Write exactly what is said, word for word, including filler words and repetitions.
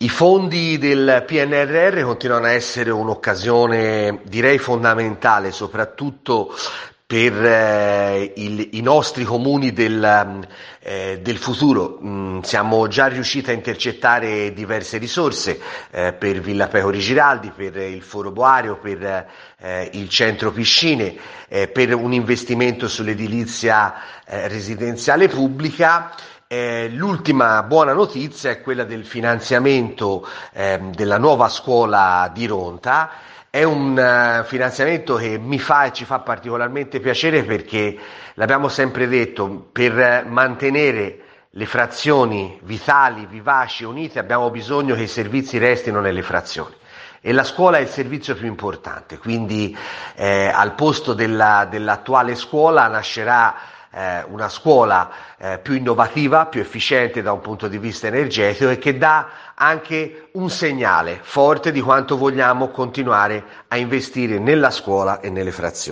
I fondi del P N R R continuano a essere un'occasione, direi, fondamentale, soprattutto per eh, il- i nostri comuni del, eh, del futuro. Mm, siamo già riusciti a intercettare diverse risorse eh, per Villa Pecori Giraldi, per il Foro Boario, per eh, il centro piscine, eh, per un investimento sull'edilizia eh, residenziale pubblica. Eh, l'ultima buona notizia è quella del finanziamento ehm, della nuova scuola di Ronta. È un eh, finanziamento che mi fa e ci fa particolarmente piacere perché, l'abbiamo sempre detto, per mantenere le frazioni vitali, vivaci, unite, abbiamo bisogno che i servizi restino nelle frazioni. E la scuola è il servizio più importante, quindi eh, al posto della, dell'attuale scuola nascerà eh, una scuola eh, più innovativa, più efficiente da un punto di vista energetico e che dà anche un segnale forte di quanto vogliamo continuare a investire nella scuola e nelle frazioni.